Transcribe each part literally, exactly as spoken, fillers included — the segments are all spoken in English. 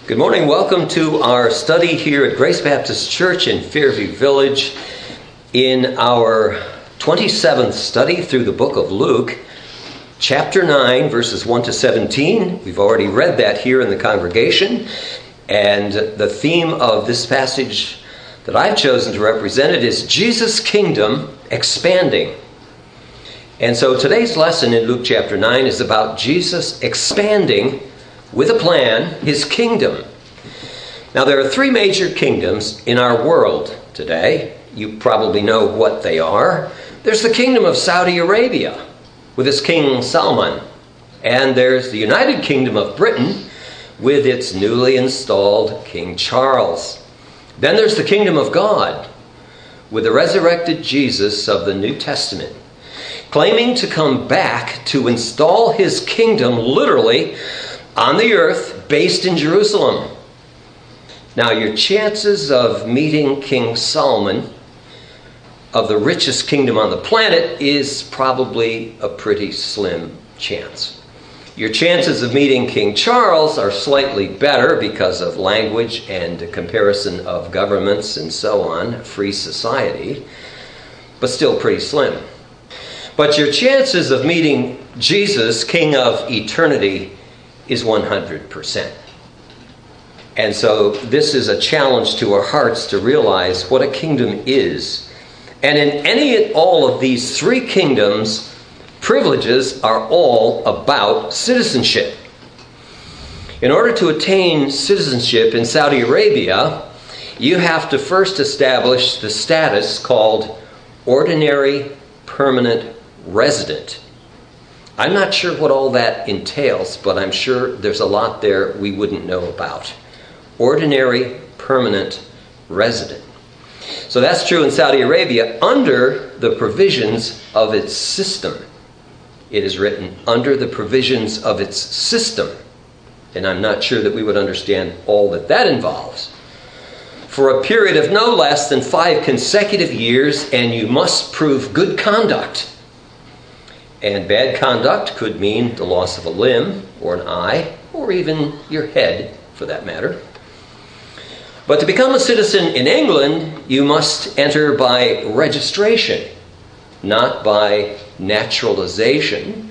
Good morning. Welcome to our study here at Grace Baptist Church in Fairview Village in our twenty-seventh study through the book of Luke, chapter nine, verses one to seventeen. We've already read that here in the congregation, and the theme of this passage that I've chosen to represent it is Jesus' kingdom expanding. And so today's lesson in Luke chapter nine is about Jesus expanding with a plan, his kingdom. Now, there are three major kingdoms in our world today. You probably know what they are. There's the kingdom of Saudi Arabia with its King Salman. And there's the United Kingdom of Britain with its newly installed King Charles. Then there's the kingdom of God with the resurrected Jesus of the New Testament, claiming to come back to install his kingdom literally on the earth, based in Jerusalem. Now, your chances of meeting King Solomon of the richest kingdom on the planet is probably a pretty slim chance. Your chances of meeting King Charles are slightly better because of language and comparison of governments and so on, free society, but still pretty slim. But your chances of meeting Jesus, King of eternity, is one hundred percent. And so this is a challenge to our hearts to realize what a kingdom is. And in any and all of these three kingdoms, privileges are all about citizenship. In order to attain citizenship in Saudi Arabia, you have to first establish the status called ordinary permanent resident. I'm not sure what all that entails, but I'm sure there's a lot there we wouldn't know about. Ordinary permanent resident. So that's true in Saudi Arabia under the provisions of its system. It is written under the provisions of its system. And I'm not sure that we would understand all that that involves. For a period of no less than five consecutive years, and you must prove good conduct. And bad conduct could mean the loss of a limb or an eye or even your head, for that matter. But to become a citizen in England, you must enter by registration, not by naturalization,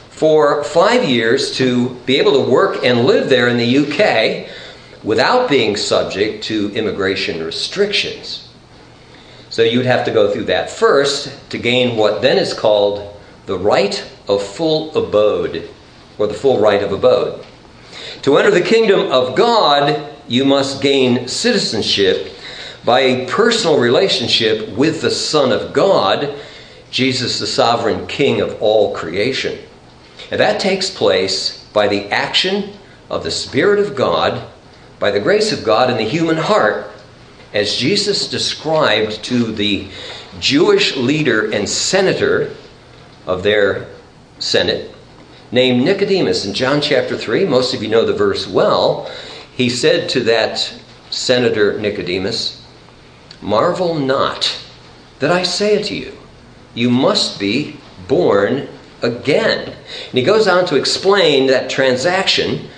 for five years to be able to work and live there in the U K without being subject to immigration restrictions. So you'd have to go through that first to gain what then is called the right of full abode, or the full right of abode. To enter the kingdom of God, you must gain citizenship by a personal relationship with the Son of God, Jesus, the sovereign King of all creation. And that takes place by the action of the Spirit of God, by the grace of God in the human heart, as Jesus described to the Jewish leader and senator of their Senate, named Nicodemus in John chapter three. Most of you know the verse well. He said to that Senator Nicodemus, "Marvel not that I say unto you, you must be born again." And he goes on to explain that transaction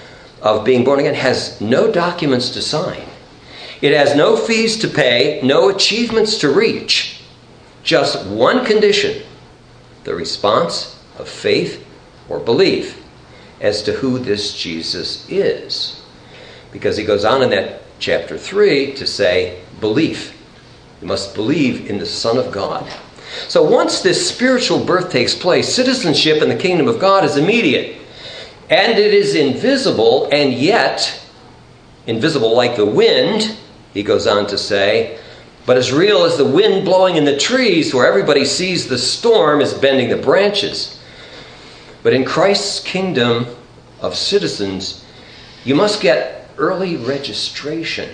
of being born again has no documents to sign. It has no fees to pay, no achievements to reach. Just one condition: the response of faith or belief as to who this Jesus is. Because he goes on in that chapter three to say, belief. You must believe in the Son of God. So once this spiritual birth takes place, citizenship in the kingdom of God is immediate. And it is invisible, and yet, invisible like the wind, he goes on to say, but as real as the wind blowing in the trees where everybody sees the storm is bending the branches. But in Christ's kingdom of citizens, you must get early registration.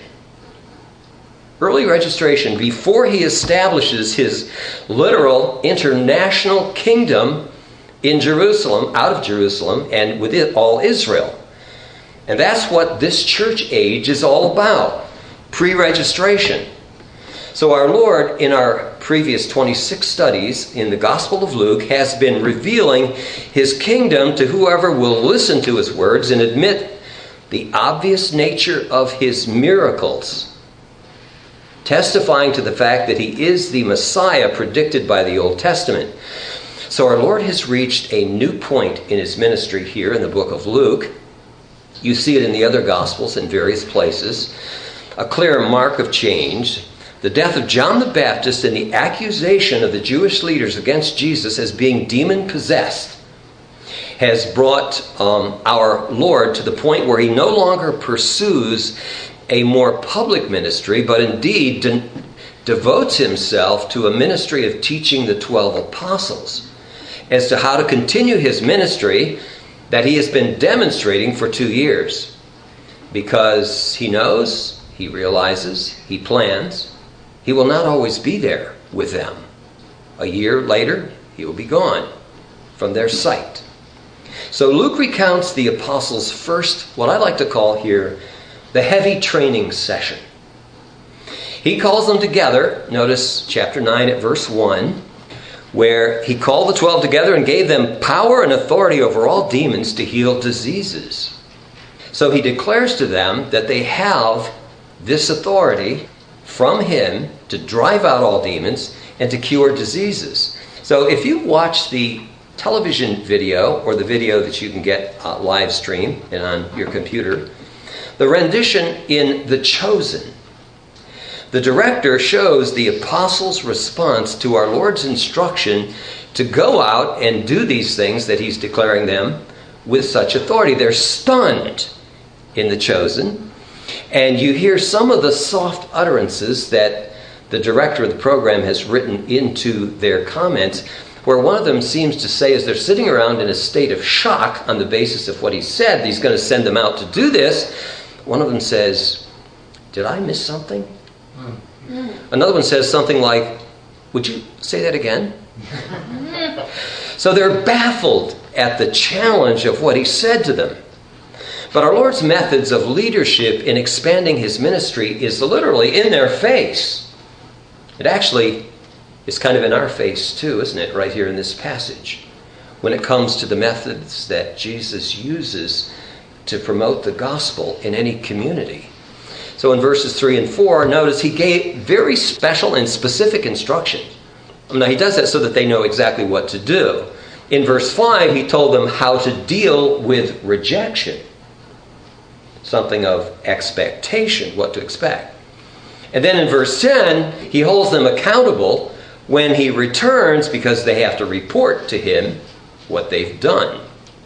Early registration before he establishes his literal international kingdom in Jerusalem, out of Jerusalem, and with it all Israel. And that's what this church age is all about. Pre-registration. So our Lord, in our previous twenty-six studies in the Gospel of Luke, has been revealing his kingdom to whoever will listen to his words and admit the obvious nature of his miracles, testifying to the fact that he is the Messiah predicted by the Old Testament. So our Lord has reached a new point in his ministry here in the book of Luke. You see it in the other Gospels in various places. A clear mark of change. The death of John the Baptist and the accusation of the Jewish leaders against Jesus as being demon-possessed has brought um, our Lord to the point where he no longer pursues a more public ministry, but indeed de- devotes himself to a ministry of teaching the twelve apostles as to how to continue his ministry that he has been demonstrating for two years. Because he knows, he realizes, he plans, he will not always be there with them. A year later, he will be gone from their sight. So Luke recounts the apostles' first, what I like to call here, the heavy training session. He calls them together, notice chapter nine at verse one, where he called the twelve together and gave them power and authority over all demons to heal diseases. So he declares to them that they have this authority from him to drive out all demons and to cure diseases. So if you watch the television video or the video that you can get uh, live stream and on your computer, the rendition in The Chosen, the director shows the apostles' response to our Lord's instruction to go out and do these things that he's declaring them with such authority. They're stunned in The Chosen. And you hear some of the soft utterances that the director of the program has written into their comments, where one of them seems to say, as they're sitting around in a state of shock on the basis of what he said, that he's going to send them out to do this, one of them says, "Did I miss something?" Mm. Another one says something like, "Would you say that again?" So they're baffled at the challenge of what he said to them. But our Lord's methods of leadership in expanding his ministry is literally in their face. It actually is kind of in our face too, isn't it, right here in this passage, when it comes to the methods that Jesus uses to promote the gospel in any community. So in verses three and four, notice he gave very special and specific instructions. Now he does that so that they know exactly what to do. In verse five, he told them how to deal with rejection. Something of expectation, what to expect. And then in verse ten, he holds them accountable when he returns because they have to report to him what they've done.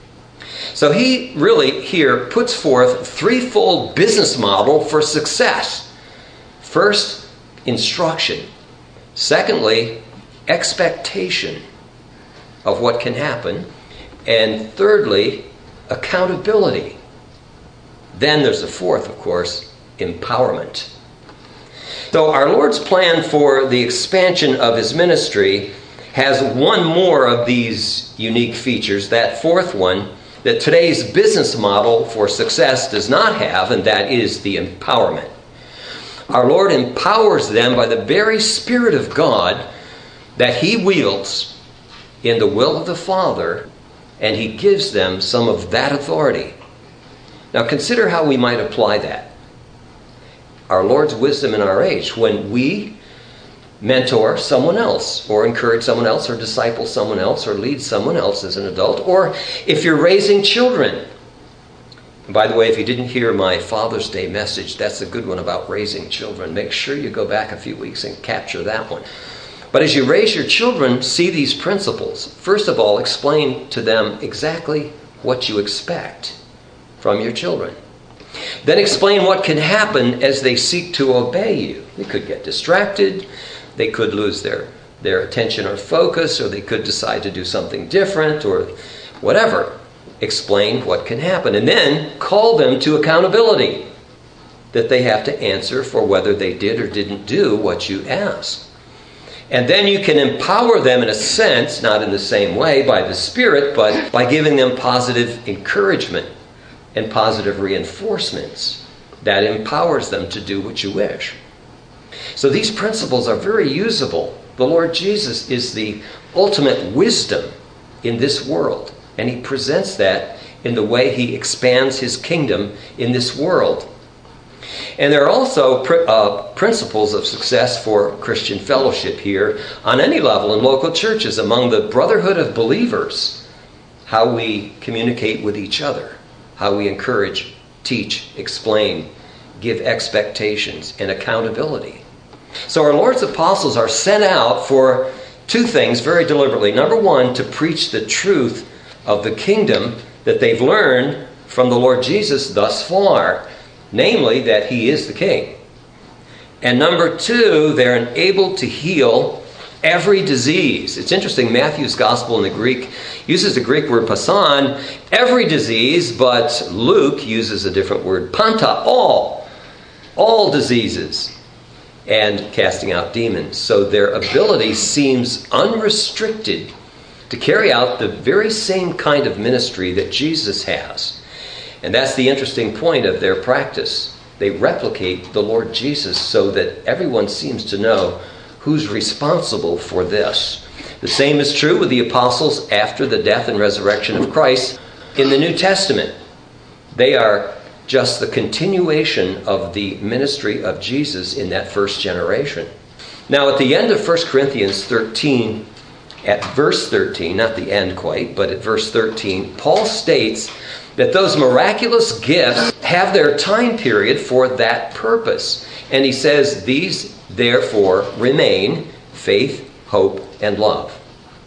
So he really here puts forth a threefold business model for success. First, instruction. Secondly, expectation of what can happen. And thirdly, accountability. Then there's a fourth, of course, empowerment. So our Lord's plan for the expansion of his ministry has one more of these unique features, that fourth one, that today's business model for success does not have, and that is the empowerment. Our Lord empowers them by the very Spirit of God that he wields in the will of the Father, and he gives them some of that authority. Now consider how we might apply that. Our Lord's wisdom in our age, when we mentor someone else, or encourage someone else, or disciple someone else, or lead someone else as an adult, or if you're raising children. And by the way, if you didn't hear my Father's Day message, that's a good one about raising children. Make sure you go back a few weeks and capture that one. But as you raise your children, see these principles. First of all, explain to them exactly what you expect from your children. Then explain what can happen as they seek to obey you. They could get distracted, they could lose their, their attention or focus, or they could decide to do something different, or whatever. Explain what can happen. And then call them to accountability, that they have to answer for whether they did or didn't do what you asked. And then you can empower them in a sense, not in the same way by the Spirit, but by giving them positive encouragement and positive reinforcements that empowers them to do what you wish. So these principles are very usable. The Lord Jesus is the ultimate wisdom in this world, and he presents that in the way he expands his kingdom in this world. And there are also pr- uh, principles of success for Christian fellowship here on any level in local churches among the brotherhood of believers. How we communicate with each other, how we encourage, teach, explain, give expectations and accountability. So our Lord's apostles are sent out for two things very deliberately. Number one, to preach the truth of the kingdom that they've learned from the Lord Jesus thus far, namely that he is the king. And number two, they're enabled to heal every disease. It's interesting, Matthew's gospel in the Greek uses the Greek word pasan, every disease, but Luke uses a different word, panta, all. All diseases. And casting out demons. So their ability seems unrestricted to carry out the very same kind of ministry that Jesus has. And that's the interesting point of their practice. They replicate the Lord Jesus so that everyone seems to know who's responsible for this. The same is true with the apostles after the death and resurrection of Christ in the New Testament. They are just the continuation of the ministry of Jesus in that first generation. Now, at the end of First Corinthians thirteen, at verse thirteen, not the end quite, but at verse thirteen, Paul states that those miraculous gifts have their time period for that purpose. And he says, these therefore remain faith, hope, and love.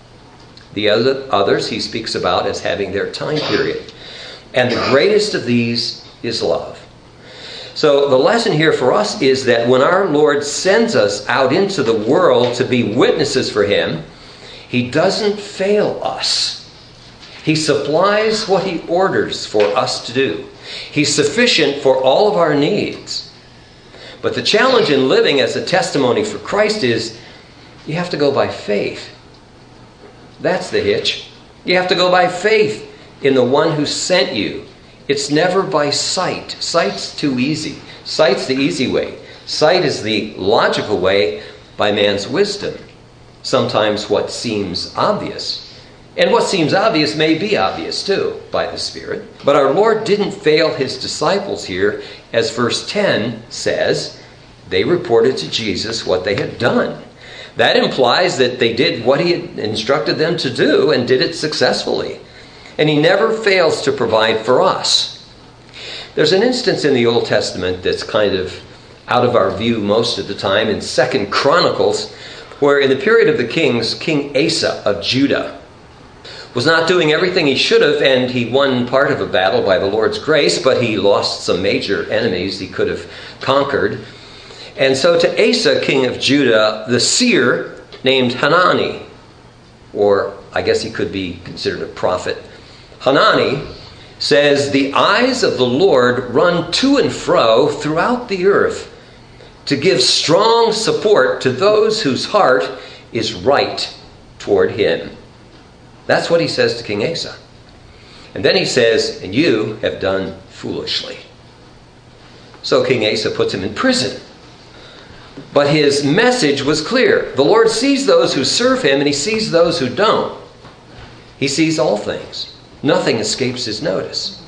The other, others he speaks about as having their time period. And the greatest of these is love. So the lesson here for us is that when our Lord sends us out into the world to be witnesses for him, he doesn't fail us. He supplies what he orders for us to do. He's sufficient for all of our needs. But the challenge in living as a testimony for Christ is you have to go by faith. That's the hitch. You have to go by faith in the one who sent you. It's never by sight. Sight's too easy. Sight's the easy way. Sight is the logical way by man's wisdom. Sometimes what seems obvious. And what seems obvious may be obvious too by the Spirit. But our Lord didn't fail his disciples here. As verse ten says, they reported to Jesus what they had done. That implies that they did what he had instructed them to do and did it successfully. And he never fails to provide for us. There's an instance in the Old Testament that's kind of out of our view most of the time in Second Chronicles, where in the period of the kings, King Asa of Judah was not doing everything he should have, and he won part of a battle by the Lord's grace, but he lost some major enemies he could have conquered. And so to Asa, king of Judah, the seer named Hanani, or I guess he could be considered a prophet, Hanani says, the eyes of the Lord run to and fro throughout the earth to give strong support to those whose heart is right toward him. That's what he says to King Asa. And then he says, and you have done foolishly. So King Asa puts him in prison. But his message was clear. The Lord sees those who serve him and he sees those who don't. He sees all things. Nothing escapes his notice.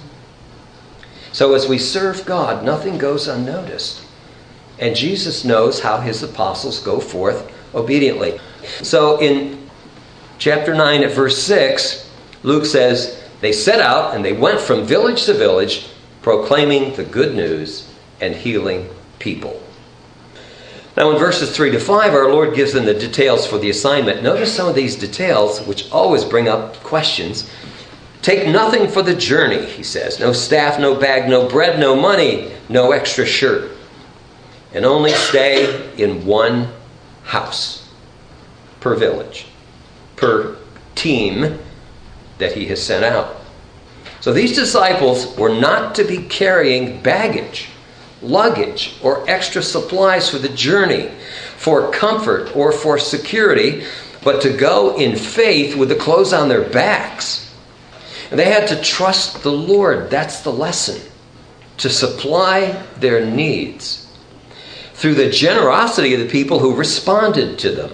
So as we serve God, nothing goes unnoticed. And Jesus knows how his apostles go forth obediently. So in chapter nine at verse six, Luke says, they set out and they went from village to village, proclaiming the good news and healing people. Now in verses three to five, our Lord gives them the details for the assignment. Notice some of these details, which always bring up questions. Take nothing for the journey, he says. No staff, no bag, no bread, no money, no extra shirt. And only stay in one house per village, per team that he has sent out. So these disciples were not to be carrying baggage, luggage, or extra supplies for the journey, for comfort or for security, but to go in faith with the clothes on their backs. And they had to trust the Lord. That's the lesson. To supply their needs through the generosity of the people who responded to them.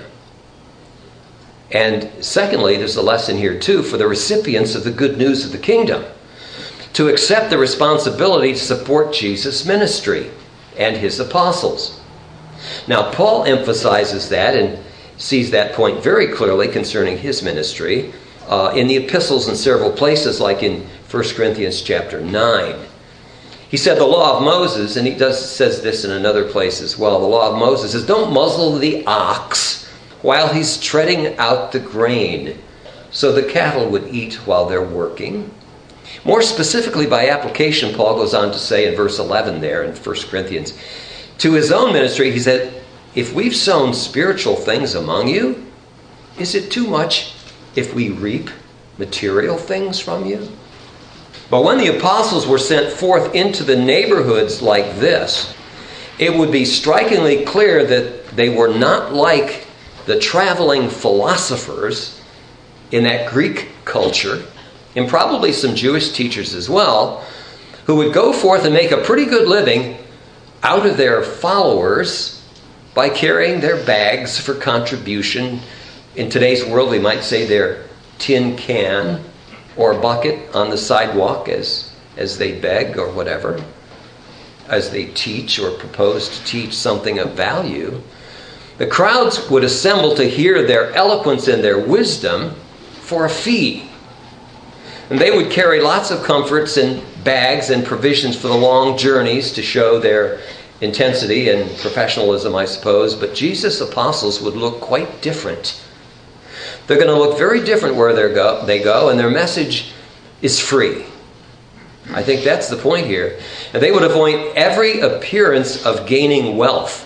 And secondly, there's a lesson here too for the recipients of the good news of the kingdom. to accept the responsibility to support Jesus' ministry and his apostles. Now, Paul emphasizes that and sees that point very clearly concerning his ministry uh, in the epistles in several places, like in First Corinthians chapter nine. He said the law of Moses, and he does says this in another place as well, the law of Moses is don't muzzle the ox while he's treading out the grain, so the cattle would eat while they're working. More specifically, by application, Paul goes on to say in verse eleven there in First Corinthians, to his own ministry, he said, if we've sown spiritual things among you, is it too much if we reap material things from you? But when the apostles were sent forth into the neighborhoods like this, it would be strikingly clear that they were not like the traveling philosophers in that Greek culture, and probably some Jewish teachers as well, who would go forth and make a pretty good living out of their followers by carrying their bags for contribution. In today's world, we might say their tin can or bucket on the sidewalk as, as they beg or whatever, as they teach or propose to teach something of value. The crowds would assemble to hear their eloquence and their wisdom for a fee. And they would carry lots of comforts and bags and provisions for the long journeys to show their intensity and professionalism, I suppose. But Jesus' apostles would look quite different. They're going to look very different where they go, they go, and their message is free. I think that's the point here. And they would avoid every appearance of gaining wealth.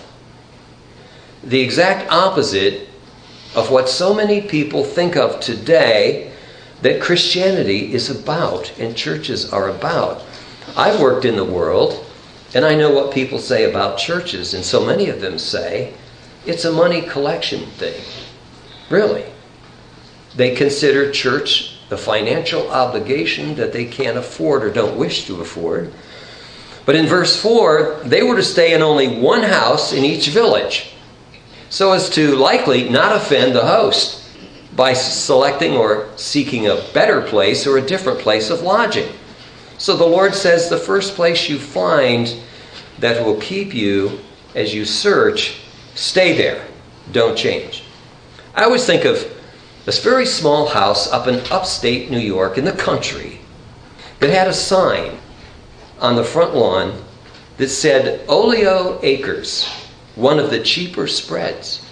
The exact opposite of what so many people think of today that Christianity is about and churches are about. I've worked in the world, and I know what people say about churches, and so many of them say it's a money collection thing. Really. They consider church a financial obligation that they can't afford or don't wish to afford. But in verse four, they were to stay in only one house in each village, so as to likely not offend the host by selecting or seeking a better place or a different place of lodging. So the Lord says the first place you find that will keep you as you search, stay there. Don't change. I always think of this very small house up in upstate New York in the country that had a sign on the front lawn that said Oleo Acres, one of the cheaper spreads.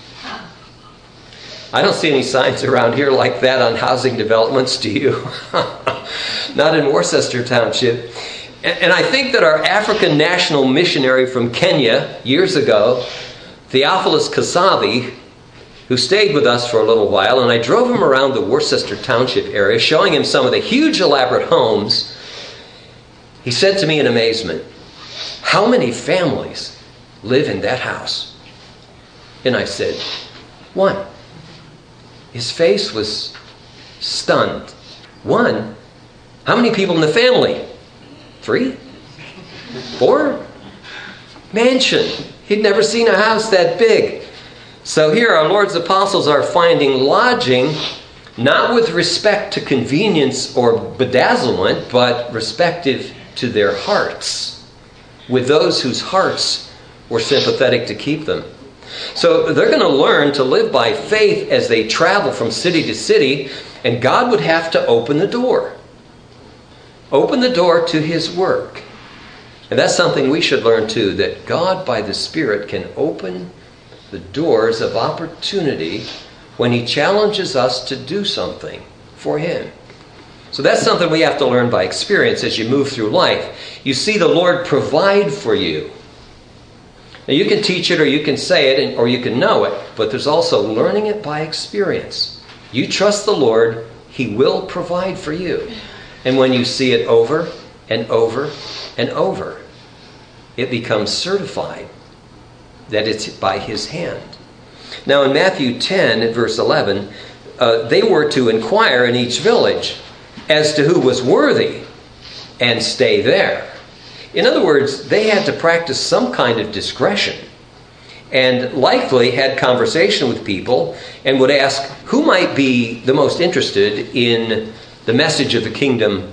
I don't see any signs around here like that on housing developments, do you? Not in Worcester Township. And I think that our African national missionary from Kenya years ago, Theophilus Kasavi, who stayed with us for a little while, and I drove him around the Worcester Township area, showing him some of the huge elaborate homes. He said to me in amazement, how many families live in that house? And I said, one. His face was stunned. One? How many people in the family? Three? Four? Mansion. He'd never seen a house that big. So here our Lord's apostles are finding lodging, not with respect to convenience or bedazzlement, but respective to their hearts, with those whose hearts were sympathetic to keep them. So they're going to learn to live by faith as they travel from city to city, and God would have to open the door. Open the door to His work. And that's something we should learn too, that God by the Spirit can open the doors of opportunity when He challenges us to do something for Him. So that's something we have to learn by experience as you move through life. You see the Lord provide for you. Now you can teach it or you can say it or you can know it, but there's also learning it by experience. You trust the Lord, He will provide for you. And when you see it over and over and over, it becomes certified that it's by His hand. Now in Matthew ten, at verse eleven, uh, they were to inquire in each village as to who was worthy and stay there. In other words, they had to practice some kind of discretion and likely had conversation with people and would ask who might be the most interested in the message of the kingdom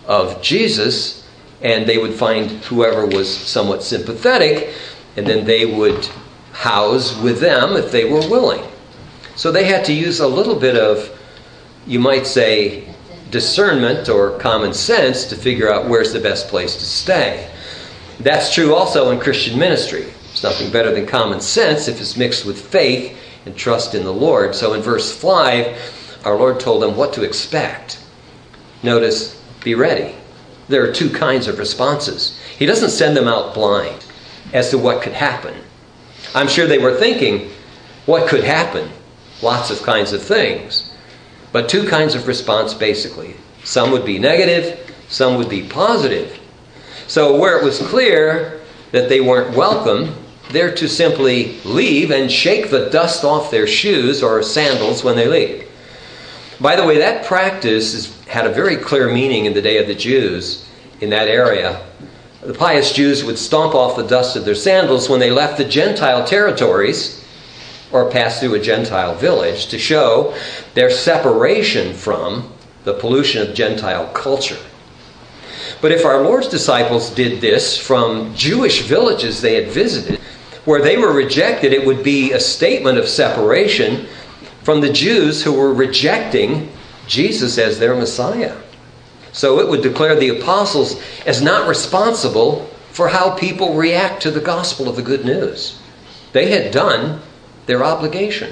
of Jesus, and they would find whoever was somewhat sympathetic, and then they would house with them if they were willing. So they had to use a little bit of, you might say, discernment or common sense to figure out where's the best place to stay. That's true also in Christian ministry. It's nothing better than common sense if it's mixed with faith and trust in the Lord. So in verse five, our Lord told them what to expect. Notice, be ready. There are two kinds of responses. He doesn't send them out blind as to what could happen. I'm sure they were thinking, what could happen? Lots of kinds of things. But two kinds of response basically. Some would be negative, some would be positive. So where it was clear that they weren't welcome, they're to simply leave and shake the dust off their shoes or sandals when they leave. By the way, that practice is, had a very clear meaning in the day of the Jews in that area. The pious Jews would stomp off the dust of their sandals when they left the Gentile territories or passed through a Gentile village to show their separation from the pollution of Gentile culture. But if our Lord's disciples did this from Jewish villages they had visited, where they were rejected, it would be a statement of separation from the Jews who were rejecting Jesus as their Messiah. So it would declare the apostles as not responsible for how people react to the gospel of the good news. They had done their obligation,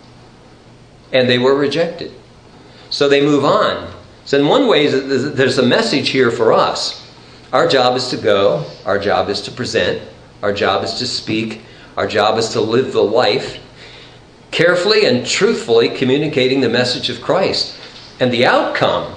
and they were rejected. So they move on. So in one way, there's a message here for us. Our job is to go. Our job is to present. Our job is to speak. Our job is to live the life, carefully and truthfully communicating the message of Christ. And the outcome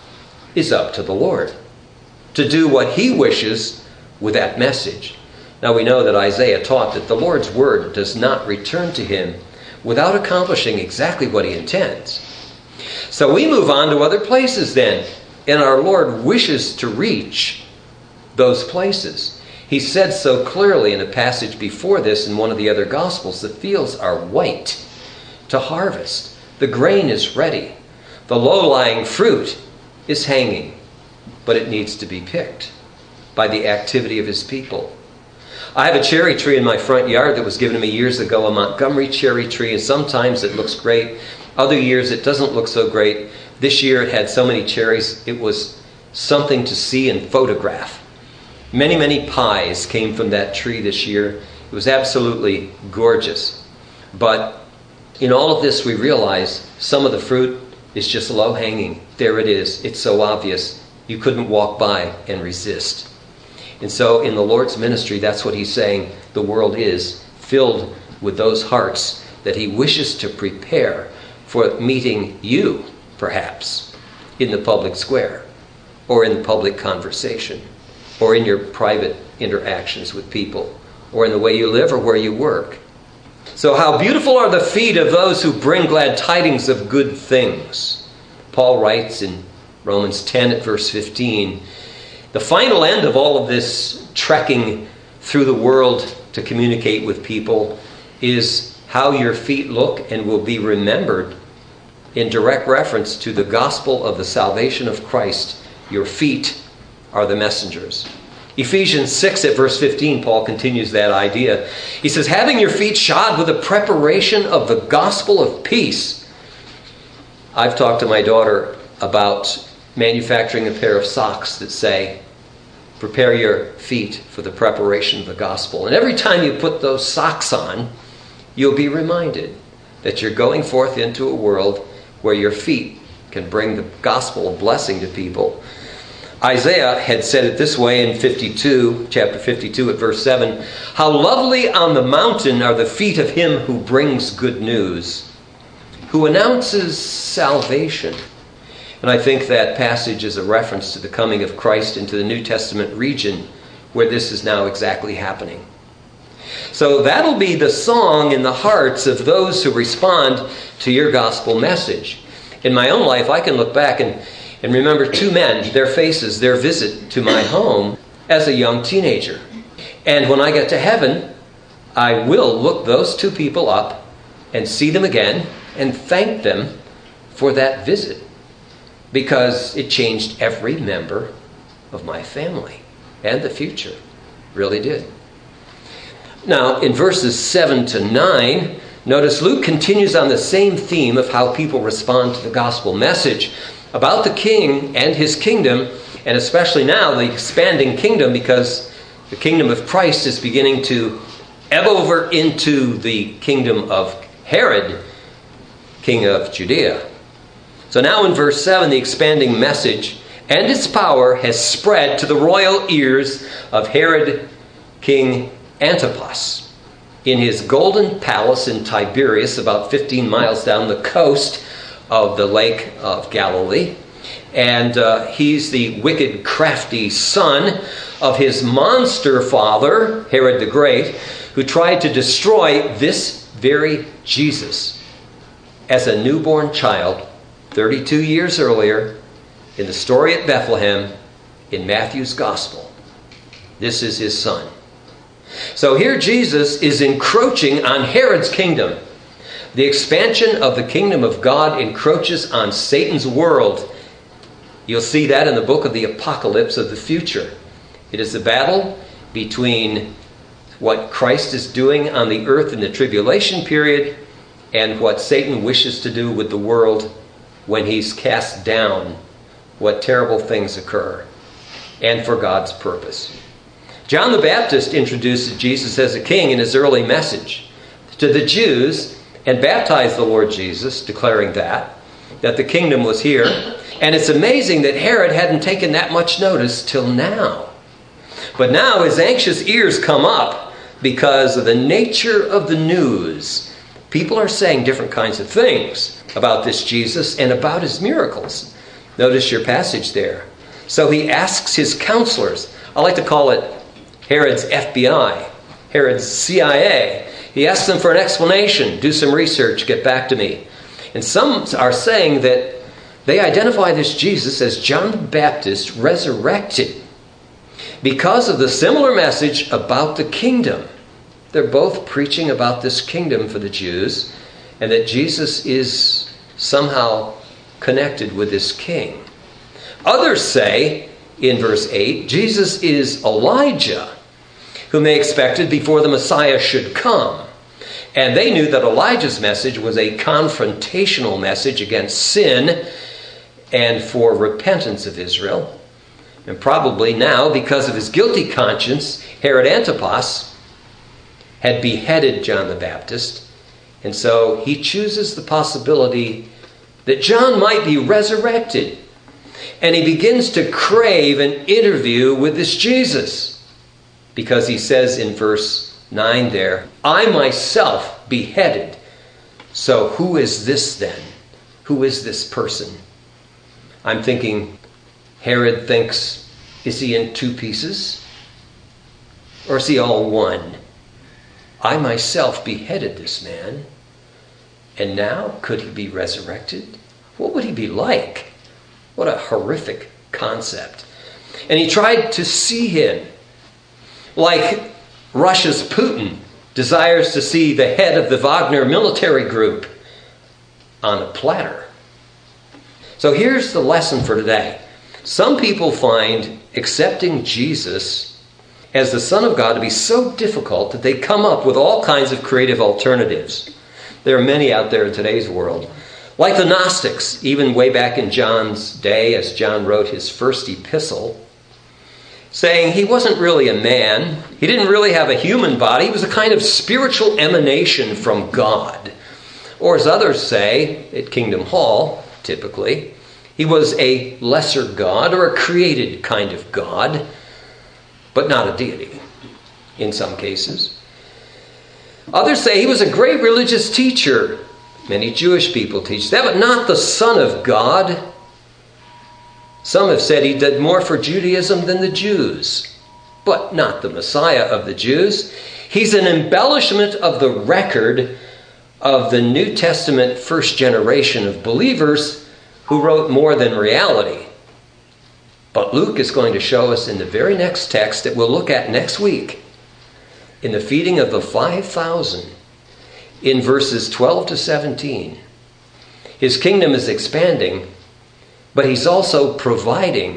is up to the Lord to do what He wishes with that message. Now we know that Isaiah taught that the Lord's word does not return to Him without accomplishing exactly what He intends. So we move on to other places then, and our Lord wishes to reach those places. He said so clearly in a passage before this in one of the other Gospels, the fields are white to harvest. The grain is ready. The low-lying fruit is hanging, but it needs to be picked by the activity of His people. I have a cherry tree in my front yard that was given to me years ago, a Montgomery cherry tree, and sometimes it looks great. Other years it doesn't look so great. This year it had so many cherries, it was something to see and photograph. Many, many pies came from that tree this year. It was absolutely gorgeous. But in all of this we realize some of the fruit is just low-hanging. There it is. It's so obvious. You couldn't walk by and resist. And so in the Lord's ministry, that's what He's saying. The world is filled with those hearts that He wishes to prepare for meeting you, perhaps, in the public square, or in the public conversation, or in your private interactions with people, or in the way you live or where you work. So how beautiful are the feet of those who bring glad tidings of good things. Paul writes in Romans ten at verse fifteen, the final end of all of this trekking through the world to communicate with people is how your feet look and will be remembered in direct reference to the gospel of the salvation of Christ. Your feet are the messengers. Ephesians six at verse fifteen, Paul continues that idea. He says, having your feet shod with the preparation of the gospel of peace. I've talked to my daughter about manufacturing a pair of socks that say, prepare your feet for the preparation of the gospel. And every time you put those socks on, you'll be reminded that you're going forth into a world where your feet can bring the gospel of blessing to people. Isaiah had said it this way in fifty-two, chapter fifty-two at verse seven, how lovely on the mountain are the feet of him who brings good news, who announces salvation. And I think that passage is a reference to the coming of Christ into the New Testament region where this is now exactly happening. So that'll be the song in the hearts of those who respond to your gospel message. In my own life, I can look back and, and remember two men, their faces, their visit to my home as a young teenager. And when I get to heaven, I will look those two people up and see them again and thank them for that visit, because it changed every member of my family and the future. Really did. Now, in verses seven to nine, notice Luke continues on the same theme of how people respond to the gospel message about the king and his kingdom, and especially now the expanding kingdom, because the kingdom of Christ is beginning to ebb over into the kingdom of Herod, king of Judea. So now in verse seven, the expanding message and its power has spread to the royal ears of Herod, King Antipas, in his golden palace in Tiberias, about fifteen miles down the coast of the Lake of Galilee. And uh, he's the wicked, crafty son of his monster father, Herod the Great, who tried to destroy this very Jesus as a newborn child thirty-two years earlier in the story at Bethlehem in Matthew's Gospel. This is his son. So here Jesus is encroaching on Herod's kingdom. The expansion of the kingdom of God encroaches on Satan's world. You'll see that in the book of the Apocalypse of the future. It is the battle between what Christ is doing on the earth in the tribulation period and what Satan wishes to do with the world when he's cast down, what terrible things occur, and for God's purpose. John the Baptist introduced Jesus as a king in his early message to the Jews and baptized the Lord Jesus, declaring that, that the kingdom was here. And it's amazing that Herod hadn't taken that much notice till now. But now his anxious ears come up because of the nature of the news. People are saying different kinds of things about this Jesus and about his miracles. Notice your passage there. So he asks his counselors. I like to call it Herod's F B I, Herod's C I A. He asks them for an explanation. Do some research. Get back to me. And some are saying that they identify this Jesus as John the Baptist resurrected because of the similar message about the kingdom. They're both preaching about this kingdom for the Jews and that Jesus is somehow connected with this king. Others say, in verse eight, Jesus is Elijah, whom they expected before the Messiah should come. And they knew that Elijah's message was a confrontational message against sin and for repentance of Israel. And probably now, because of his guilty conscience, Herod Antipas had beheaded John the Baptist. And so he chooses the possibility that John might be resurrected. And he begins to crave an interview with this Jesus. Because he says in verse nine there, I myself beheaded. So who is this then? Who is this person? I'm thinking Herod thinks, is he in two pieces? Or is he all one? I myself beheaded this man. And now could he be resurrected? What would he be like? What a horrific concept. And he tried to see him like Russia's Putin desires to see the head of the Wagner military group on a platter. So here's the lesson for today. Some people find accepting Jesus as the Son of God to be so difficult that they come up with all kinds of creative alternatives. There are many out there in today's world. Like the Gnostics, even way back in John's day, as John wrote his first epistle, saying he wasn't really a man. He didn't really have a human body. He was a kind of spiritual emanation from God. Or as others say, at Kingdom Hall, typically, he was a lesser God or a created kind of God, but not a deity in some cases. Others say he was a great religious teacher. Many Jewish people teach that, but not the Son of God. Some have said he did more for Judaism than the Jews, but not the Messiah of the Jews. He's an embellishment of the record of the New Testament first generation of believers who wrote more than reality. But Luke is going to show us in the very next text that we'll look at next week, in the feeding of the five thousand, in verses twelve to seventeen. His kingdom is expanding, but he's also providing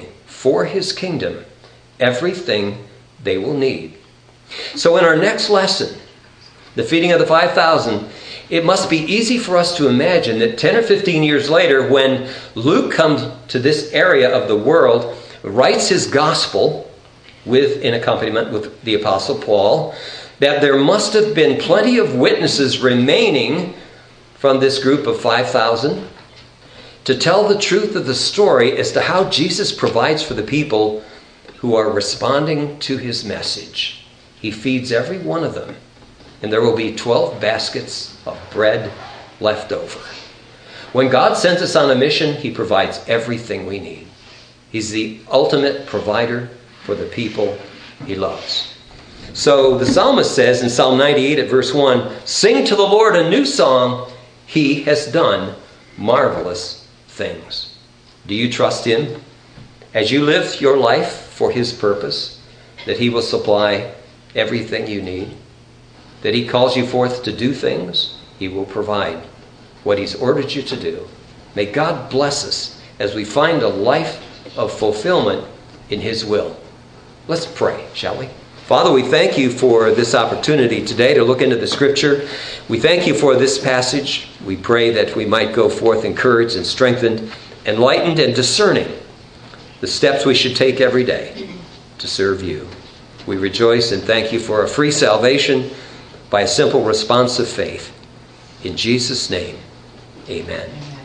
for his kingdom everything they will need. So in our next lesson, the feeding of the five thousand, it must be easy for us to imagine that ten or fifteen years later, when Luke comes to this area of the world, writes his gospel with in accompaniment with the Apostle Paul, that there must have been plenty of witnesses remaining from this group of five thousand to tell the truth of the story as to how Jesus provides for the people who are responding to his message. He feeds every one of them, and there will be twelve baskets of bread left over. When God sends us on a mission, he provides everything we need. He's the ultimate provider for the people he loves. So the psalmist says in Psalm ninety-eight at verse one, "Sing to the Lord a new song. He has done marvelous things." Do you trust him as you live your life for his purpose, that he will supply everything you need? That he calls you forth to do things, he will provide what he's ordered you to do. May God bless us as we find a life of fulfillment in his will. Let's pray, shall we? Father, we thank you for this opportunity today to look into the Scripture. We thank you for this passage. We pray that we might go forth encouraged and strengthened, enlightened and discerning the steps we should take every day to serve you. We rejoice and thank you for a free salvation by a simple response of faith. In Jesus' name, amen.